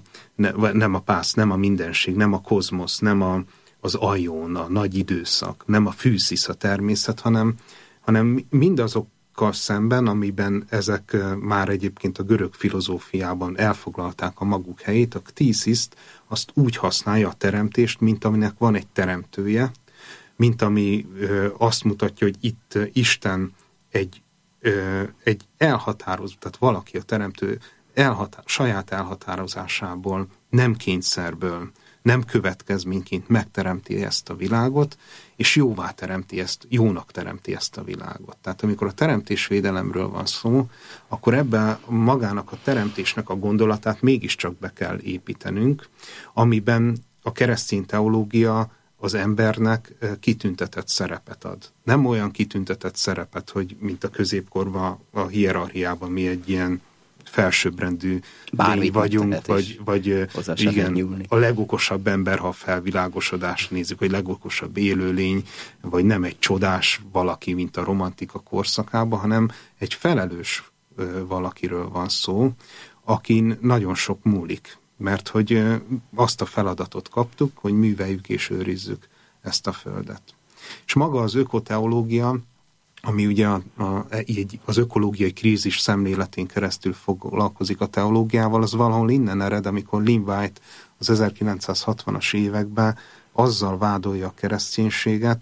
Speaker 2: nem a pász, nem a mindenség, nem a kozmosz, nem az ajón, a nagy időszak, nem a fűszisz, a természet, hanem mindazok szemben, amiben ezek már egyébként a görög filozófiában elfoglalták a maguk helyét, a ktísziszt azt úgy használja a teremtést, mint aminek van egy teremtője, mint ami azt mutatja, hogy itt Isten egy elhatározott, tehát valaki a teremtő saját elhatározásából, nem kényszerből, nem következményként megteremti ezt a világot, és jónak teremti ezt a világot. Tehát amikor a teremtésvédelemről van szó, akkor ebben magának a teremtésnek a gondolatát mégiscsak be kell építenünk, amiben a keresztény teológia az embernek kitüntetett szerepet ad. Nem olyan kitüntetett szerepet, hogy mint a középkorban a hierarchiában mi egy ilyen felsőbbrendű lény vagyunk, vagy igen, a legokosabb ember, ha a felvilágosodást nézzük, vagy legokosabb élőlény, vagy nem egy csodás valaki, mint a romantika korszakában, hanem egy felelős valakiről van szó, akin nagyon sok múlik. Mert hogy azt a feladatot kaptuk, hogy műveljük és őrizzük ezt a földet. És maga az ökoteológia, ami ugye az ökológiai krízis szemléletén keresztül foglalkozik a teológiával, az valahol innen ered, amikor Lynn White az 1960-as években azzal vádolja a kereszténységet,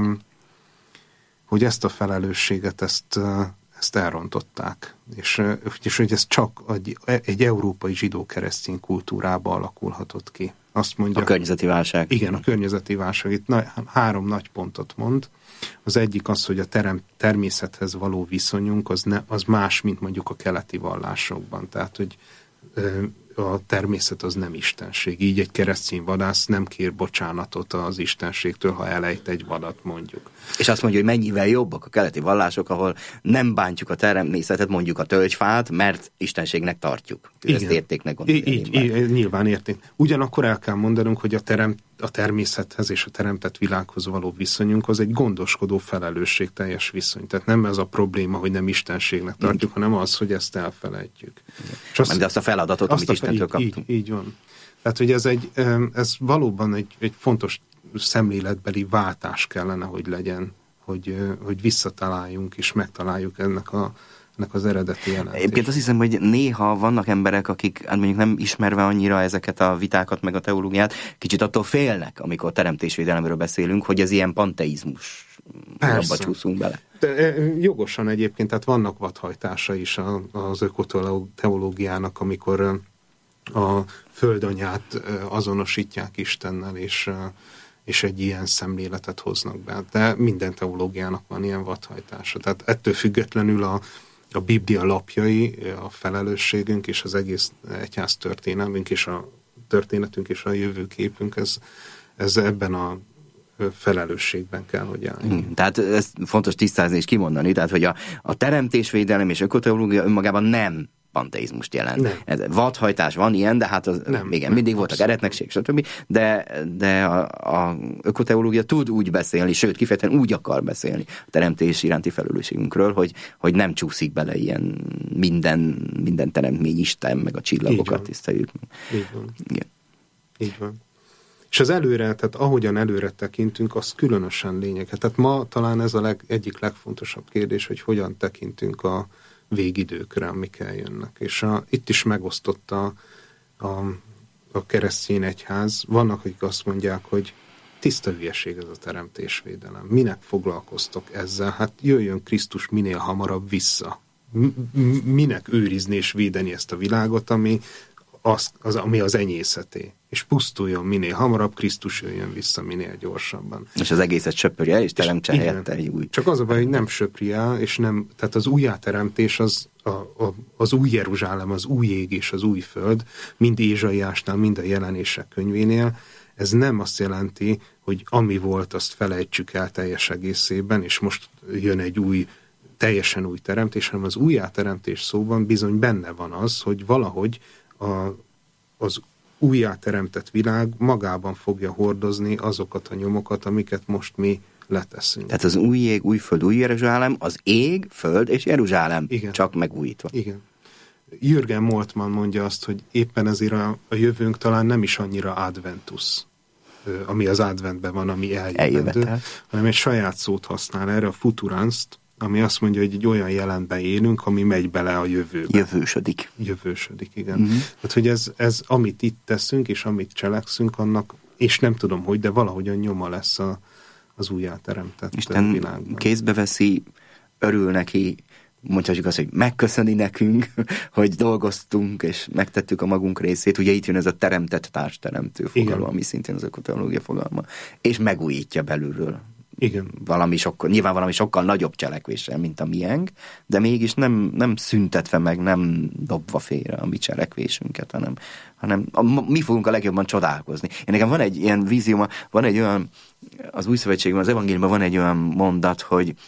Speaker 2: hogy ezt a felelősséget, ezt elrontották. És hogy ez csak egy európai zsidó-keresztény kultúrába alakulhatott ki. Azt mondja,
Speaker 1: a környezeti válság.
Speaker 2: Igen, a környezeti válság. Itt 3 nagy pontot mond. Az egyik az, hogy a természethez való viszonyunk az más, mint mondjuk a keleti vallásokban. Tehát, hogy a természet az nem istenség. Így egy keresztény vadász nem kér bocsánatot az istenségtől, ha elejt egy vadat, mondjuk.
Speaker 1: És azt mondja, hogy mennyivel jobbak a keleti vallások, ahol nem bántjuk a természetet, mondjuk a tölgyfát, mert istenségnek tartjuk. Ezt értéknek gondolja.
Speaker 2: Így, nyilván érték. Ugyanakkor el kell mondanunk, hogy a természethez és a teremtett világhoz való viszonyunk az egy gondoskodó, felelősségteljes viszony. Tehát nem ez a probléma, hogy nem istenségnek tartjuk, hanem az, hogy ezt elfelejtjük.
Speaker 1: De azt a feladatot, amit Istentől kaptunk.
Speaker 2: Így van. Tehát, hogy ez valóban egy fontos szemléletbeli váltás kellene, hogy legyen, hogy visszataláljunk és megtaláljuk ennek az eredeti jelentést.
Speaker 1: Egyébként azt hiszem, hogy néha vannak emberek, akik mondjuk nem ismerve annyira ezeket a vitákat, meg a teológiát, kicsit attól félnek, amikor teremtésvédelemről beszélünk, hogy ez ilyen panteizmus. Abba csúszunk bele.
Speaker 2: De jogosan egyébként, tehát vannak vadhajtása is az ökoteológiának, amikor a földanyát azonosítják Istennel, és egy ilyen szemléletet hoznak be. De minden teológiának van ilyen vadhajtása. Tehát ettől függetlenül a Biblia lapjai, a felelősségünk és az egész egyház történelmünk és a történetünk és a jövőképünk, ez ebben a felelősségben kell, hogy álljon.
Speaker 1: Tehát ez fontos tisztázni és kimondani, tehát hogy a teremtésvédelem és ökoteológia önmagában nem panteizmust jelent.
Speaker 2: Nem.
Speaker 1: Ez vadhajtás van ilyen, de hát az igen, mindig voltak eretnekség, stb. De a ökoteológia tud úgy beszélni, sőt, kifejezetten úgy akar beszélni a teremtés iránti felelősségünkről, hogy nem csúszik bele ilyen minden teremtmény Isten, meg a csillagokat tiszteljük.
Speaker 2: Így van.
Speaker 1: Igen.
Speaker 2: Így van. És az előre, tehát ahogyan előre tekintünk, az különösen lényeges. Tehát ma talán ez egyik legfontosabb kérdés, hogy hogyan tekintünk a végidőkre, amik eljönnek. És itt is megosztott a keresztény egyház. Vannak, akik azt mondják, hogy tiszta hülyeség ez a teremtésvédelem. Minek foglalkoztok ezzel? Hát jöjjön Krisztus minél hamarabb vissza. Minek őrizni és védeni ezt a világot, ami az enyészeté. És pusztuljon minél hamarabb, Krisztus jöjjön vissza minél gyorsabban.
Speaker 1: És az egészet söpörje el, és teremtse helyette egy új.
Speaker 2: Csak az a baj, hogy nem söpri el, és nem, tehát az újjáteremtés az új Jeruzsálem, az új ég és az új föld, mind Ézsaiásnál, mind a Jelenések könyvénél, ez nem azt jelenti, hogy ami volt, azt felejtsük el teljes egészében, és most jön egy teljesen új teremtés, hanem az újjáteremtés szóban bizony benne van az, hogy valahogy az újjáteremtett világ magában fogja hordozni azokat a nyomokat, amiket most mi leteszünk.
Speaker 1: Tehát az új ég, új föld, új Jeruzsálem, az ég, föld és Jeruzsálem, igen, csak megújítva.
Speaker 2: Igen. Jürgen Moltmann mondja azt, hogy éppen ezért a jövőnk talán nem is annyira adventus, ami az adventben van, ami eljövendő, hanem egy saját szót használ erre, a futuranst, ami azt mondja, hogy egy olyan jelenben élünk, ami megy bele a jövőbe. Jövősödik, igen. Tehát, hogy ez, amit itt teszünk, és amit cselekszünk, annak, és nem tudom, hogy, de valahogyan nyoma lesz a az újjáteremtett
Speaker 1: Isten
Speaker 2: világban.
Speaker 1: kézbe veszi, örül neki, mondhatjuk azt, hogy megköszöni nekünk, hogy dolgoztunk, és megtettük a magunk részét. Ugye itt jön ez a teremtett társteremtő fogalom, ami szintén az ökoteológia fogalma, és megújítja belülről.
Speaker 2: Igen.
Speaker 1: Nyilván valami sokkal nagyobb cselekvéssel, mint a miénk, de mégis nem szüntetve meg, nem dobva félre a mi cselekvésünket, hanem mi fogunk a legjobban csodálkozni. Én nekem van egy ilyen vízióm, van egy olyan, az Új Szövetségben, az evangéliumban van egy olyan mondat,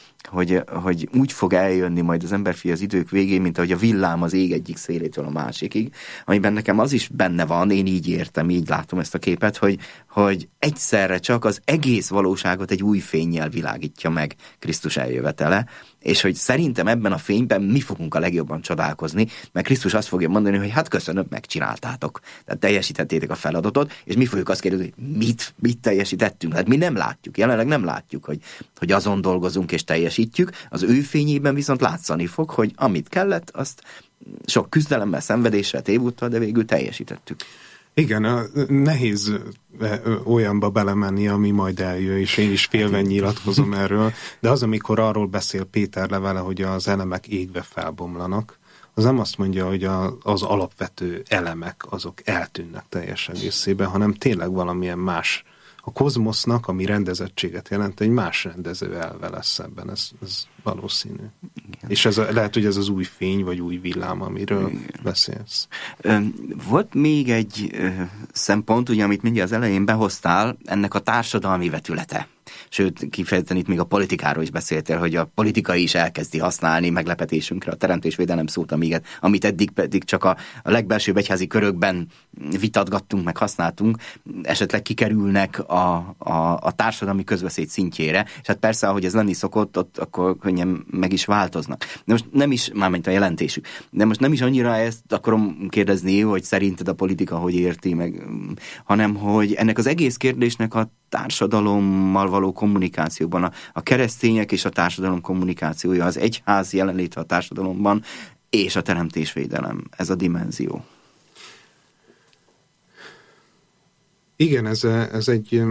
Speaker 1: hogy úgy fog eljönni majd az emberfia az idők végén, mint ahogy a villám az ég egyik szélétől a másikig, amiben nekem az is benne van, én így értem, így látom ezt a képet, hogy egyszerre csak az egész valóságot egy új fénnyel világítja meg Krisztus eljövetele, és hogy szerintem ebben a fényben mi fogunk a legjobban csodálkozni, mert Krisztus azt fogja mondani, hogy hát köszönöm, megcsináltátok. Tehát teljesítettétek a feladatot, és mi fogjuk azt kérdezni, hogy mit teljesítettünk. Hát mi nem látjuk, jelenleg nem látjuk, hogy azon dolgozunk és teljesítjük. Az ő fényében viszont látszani fog, hogy amit kellett, azt sok küzdelemmel, szenvedéssel, tévúttal, de végül teljesítettük.
Speaker 2: Igen, nehéz olyanba belemenni, ami majd eljön, és én is félve nyilatkozom erről, de az, amikor arról beszél Péter levele, hogy az elemek égve felbomlanak, az nem azt mondja, hogy az alapvető elemek azok eltűnnek teljes egészében, hanem tényleg valamilyen más. A kozmosznak, ami rendezettséget jelent, egy más rendező elve lesz ebben, ez valószínű. Igen. És lehet, hogy ez az új fény, vagy új villám, amiről beszélsz.
Speaker 1: Volt még egy szempont, ugye, amit mindjárt az elején behoztál, ennek a társadalmi vetülete. Sőt, kifejezetten itt még a politikáról is beszéltél, hogy a politika is elkezdi használni meglepetésünkre a teremtésvédelem szót, amit eddig pedig csak a legbelsőbb egyházi körökben vitatgattunk, meg használtunk, esetleg kikerülnek a társadalmi közbeszéd szintjére, és hát persze, ahogy ez lenni szokott, ott akkor könnyen meg is változnak. De most nem is, mármint a jelentésük, de most nem is annyira ezt akarom kérdezni, hogy szerinted a politika hogy érti meg, hanem hogy ennek az egész kérdésnek a társadalommal való kommunikációban, a keresztények és a társadalom kommunikációja, az egyház jelenléte a társadalomban, és a teremtésvédelem, ez a dimenzió.
Speaker 2: Igen, ez egy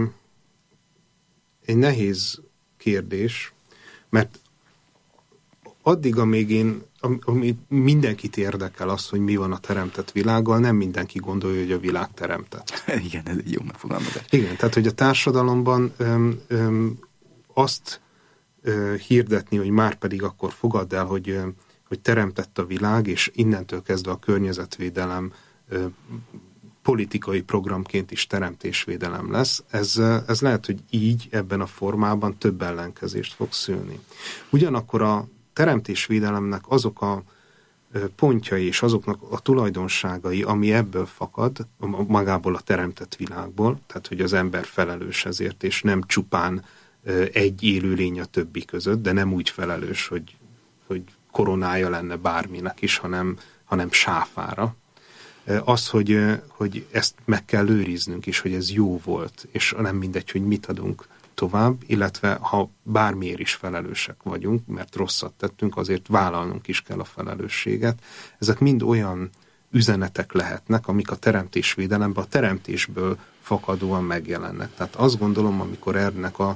Speaker 2: nehéz kérdés, mert addig, amíg ami mindenkit érdekel az, hogy mi van a teremtett világgal, nem mindenki gondolja, hogy a világ teremtett.
Speaker 1: Igen, ez egy jó megfogalmazás.
Speaker 2: Igen, tehát, hogy a társadalomban azt hirdetni, hogy már pedig akkor fogadd el, hogy teremtett a világ, és innentől kezdve a környezetvédelem politikai programként is teremtésvédelem lesz, ez lehet, hogy így, ebben a formában több ellenkezést fog szülni. Ugyanakkor a teremtésvédelemnek azok a pontjai és azoknak a tulajdonságai, ami ebből fakad, magából a teremtett világból, tehát hogy az ember felelős ezért, és nem csupán egy élőlény a többi között, de nem úgy felelős, hogy koronája lenne bárminek is, hanem sáfára. Az, hogy ezt meg kell őriznünk, és hogy ez jó volt, és nem mindegy, hogy mit adunk tovább, illetve ha bármiért is felelősek vagyunk, mert rosszat tettünk, azért vállalnunk is kell a felelősséget. Ezek mind olyan üzenetek lehetnek, amik a teremtésvédelemben, a teremtésből fakadóan megjelennek. Tehát azt gondolom, amikor ennek a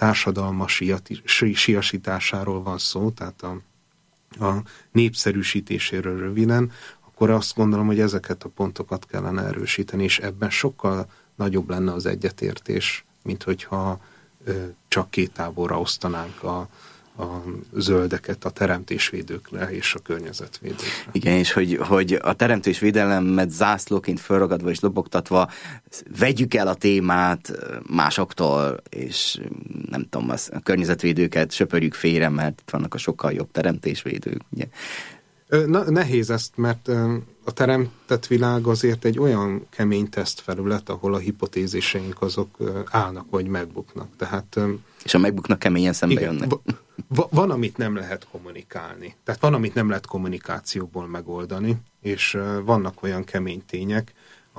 Speaker 2: társadalmasiasításáról van szó, tehát a népszerűsítéséről röviden, akkor azt gondolom, hogy ezeket a pontokat kellene erősíteni, és ebben sokkal nagyobb lenne az egyetértés, mint hogyha csak két táborra osztanánk a zöldeket a teremtésvédőkre és a környezetvédőkre.
Speaker 1: Igen, és hogy a teremtésvédelemet zászlóként felragadva és lobogtatva vegyük el a témát másoktól, és nem tudom, a környezetvédőket söpörjük félre, mert itt vannak a sokkal jobb teremtésvédők, ugye?
Speaker 2: Nehéz ezt, mert a teremtett világ azért egy olyan kemény tesztfelület, ahol a hipotéziseink azok állnak vagy megbuknak. Tehát,
Speaker 1: és a megbuknak keményen szembe jönnek.
Speaker 2: Van, amit nem lehet kommunikálni. Tehát van, amit nem lehet kommunikációból megoldani, és vannak olyan kemény tények,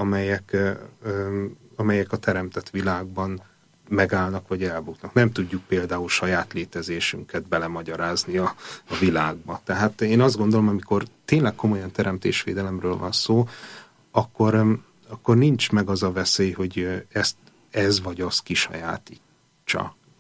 Speaker 2: amelyek a teremtett világban megállnak, vagy elbuknak. Nem tudjuk például saját létezésünket belemagyarázni a világba. Tehát én azt gondolom, amikor tényleg komolyan teremtésvédelemről van szó, akkor nincs meg az a veszély, hogy ez vagy az kisajátítsa.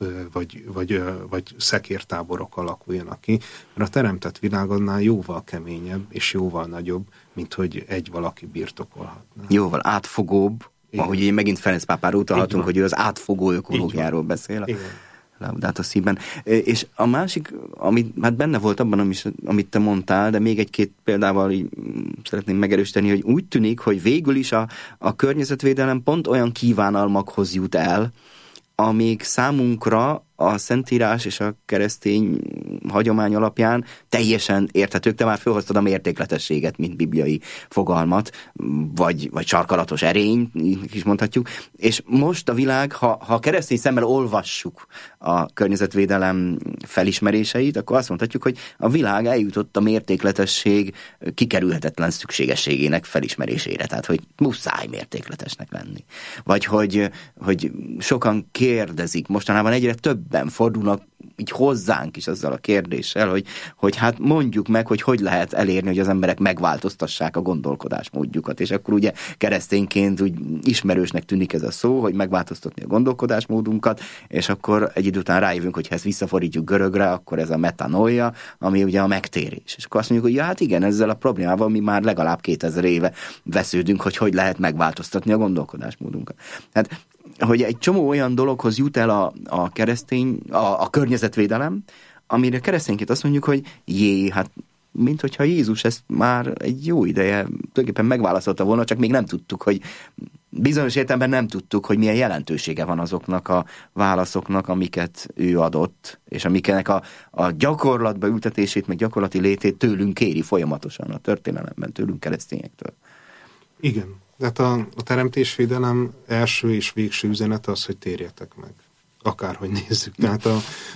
Speaker 2: vagy szekértáborok alakuljanak ki, mert a teremtett világ annál jóval keményebb és jóval nagyobb, mint hogy egy valaki birtokolhatna.
Speaker 1: Jóval átfogóbb, igen. Ahogy én megint Ferenc pápára utalhatunk, hogy ő az átfogó ökológiáról beszél. Laudato Siben. És a másik, ami hát benne volt abban, amit te mondtál, de még egy-két példával így szeretném megerősíteni, hogy úgy tűnik, hogy végül is a környezetvédelem pont olyan kívánalmakhoz jut el, amíg számunkra a Szentírás és a keresztény hagyomány alapján teljesen érthetők. Te már felhoztad a mértékletességet, mint bibliai fogalmat, vagy sarkalatos erény, is mondhatjuk. És most a világ, ha keresztény szemmel olvassuk a környezetvédelem felismeréseit, akkor azt mondhatjuk, hogy a világ eljutott a mértékletesség kikerülhetetlen szükségességének felismerésére. Tehát, hogy muszáj mértékletesnek lenni. Vagy hogy sokan kérdezik, mostanában egyre többen fordulnak így hozzánk is azzal a kérdéssel, hogy hát mondjuk meg, hogy lehet elérni, hogy az emberek megváltoztassák a gondolkodásmódjukat. És akkor ugye keresztényként úgy ismerősnek tűnik ez a szó, hogy megváltoztatni a gondolkodásmódunkat, és akkor egy idő után rájövünk, hogy ha ezt visszafordítjuk görögre, akkor ez a metanoia, ami ugye a megtérés. És akkor azt mondjuk, hogy ja, hát igen, ezzel a problémával mi már legalább 2000 éve vesződünk, hogy lehet megváltoztatni a gondolkodásmódunkat. Hát hogy egy csomó olyan dologhoz jut el a keresztény, a környezetvédelem, amire keresztényként azt mondjuk, hogy hát mint hogyha Jézus ezt már egy jó ideje tulajdonképpen megválaszolta volna, csak még nem tudtuk, hogy bizonyos értelemben nem tudtuk, hogy milyen jelentősége van azoknak a válaszoknak, amiket ő adott, és amiknek a gyakorlatba ültetését, meg gyakorlati létét tőlünk kéri folyamatosan a történelemben, tőlünk keresztényektől.
Speaker 2: Igen. Tehát a teremtésvédelem első és végső üzenet az, hogy térjetek meg. Akárhogy nézzük. Tehát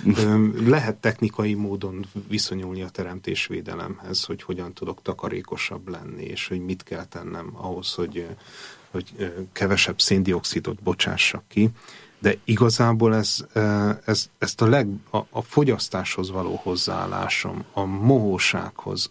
Speaker 2: lehet technikai módon viszonyulni a teremtésvédelemhez, hogy hogyan tudok takarékosabb lenni, és hogy mit kell tennem ahhoz, hogy kevesebb széndioxidot bocsássak ki. De igazából ezt a fogyasztáshoz való hozzáállásom, a mohósághoz,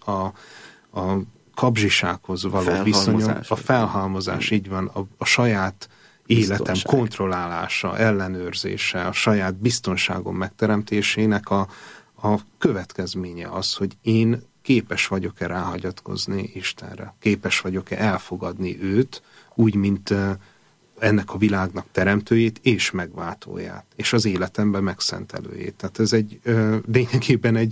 Speaker 2: a kabzsisághoz való viszonyom, a felhalmozás, így van, a saját életem kontrollálása, ellenőrzése, a saját biztonságom megteremtésének a következménye az, hogy én képes vagyok-e ráhagyatkozni Istenre, képes vagyok-e elfogadni őt, úgy, mint ennek a világnak teremtőjét és megváltóját, és az életemben megszentelőjét. Tehát ez lényegében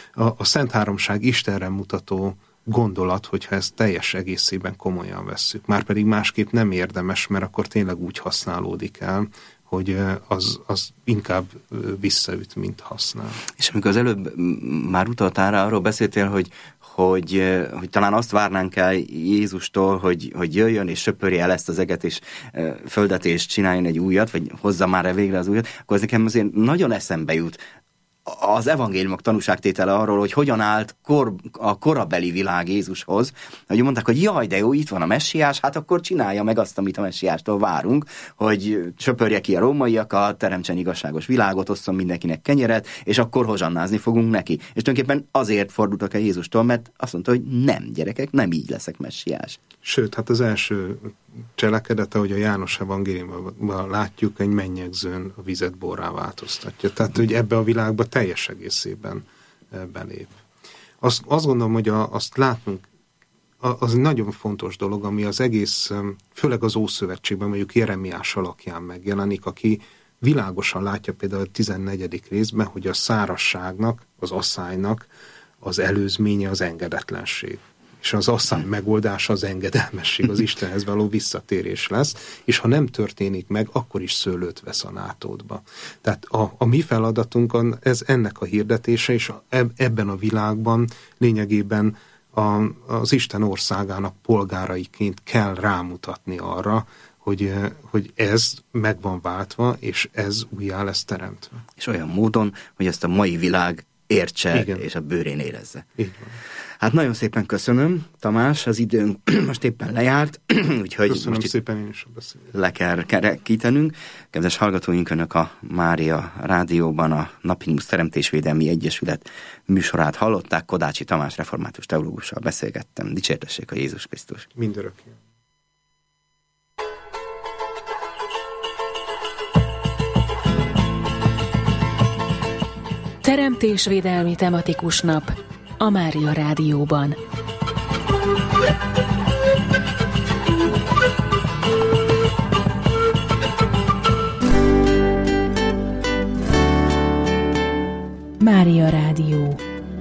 Speaker 2: a Szent Háromság Istenre mutató gondolat, hogyha ezt teljes egészében komolyan vesszük. Márpedig másképp nem érdemes, mert akkor tényleg úgy használódik el, hogy az inkább visszaüt, mint használ.
Speaker 1: És amikor az előbb már utaltál rá, arról beszéltél, hogy talán azt várnánk el Jézustól, hogy jöjjön és söpörje el ezt az eget és földet, és csináljon egy újat, vagy hozza már végre az újat, akkor ez nekem azért nagyon eszembe jut az evangéliumok tanúságtétele arról, hogy hogyan állt a korabeli világ Jézushoz, hogy mondták, hogy jaj, de jó, itt van a messiás, hát akkor csinálja meg azt, amit a messiástól várunk, hogy söpörje ki a rómaiakat, teremtsen igazságos világot, osszon mindenkinek kenyeret, és akkor hozsannázni fogunk neki. És tulajdonképpen azért fordultak el Jézustól, mert azt mondta, hogy nem, gyerekek, nem így leszek messiás.
Speaker 2: Sőt, hát az első cselekedete, hogy a János evangéliumban látjuk, egy mennyegzőn a vizet borrá változtatja. Tehát, hogy ebbe a világba teljes egészében belép. Azt gondolom, hogy azt látnunk, az nagyon fontos dolog, ami az egész, főleg az Ószövetségben, mondjuk Jeremiás alakján megjelenik, aki világosan látja például a 14. részben, hogy a szárazságnak, az asszálynak az előzménye az engedetlenség. És az asszály megoldása az engedelmesség, az Istenhez való visszatérés lesz, és ha nem történik meg, akkor is szőlőt vesz a nátódba. Tehát a mi feladatunkon ez ennek a hirdetése, és ebben a világban lényegében az Isten országának polgáraiként kell rámutatni arra, hogy ez meg van váltva, és ez újjá lesz teremtve.
Speaker 1: És olyan módon, hogy ezt a mai világ értse, igen, és a bőrén érezze.
Speaker 2: Így van.
Speaker 1: Hát nagyon szépen köszönöm, Tamás, az időnk most éppen lejárt, úgyhogy
Speaker 2: köszönöm
Speaker 1: most
Speaker 2: szépen, én is a beszélést.
Speaker 1: Le kell kerekítenünk. Kedves hallgatóink, Önök a Mária Rádióban a Napinus Teremtésvédelmi Egyesület műsorát hallották. Kodácsi Tamás református teológussal beszélgettem. Dicsértessék a Jézus Krisztus.
Speaker 2: Mindörökké.
Speaker 3: Teremtésvédelmi tematikus nap a Mária Rádióban. Mária Rádió.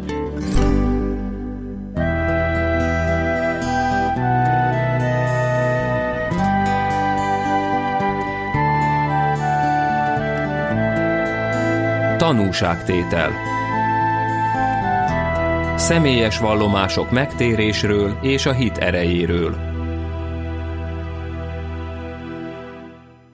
Speaker 4: Tanúságtétel. Személyes vallomások megtérésről és a hit erejéről.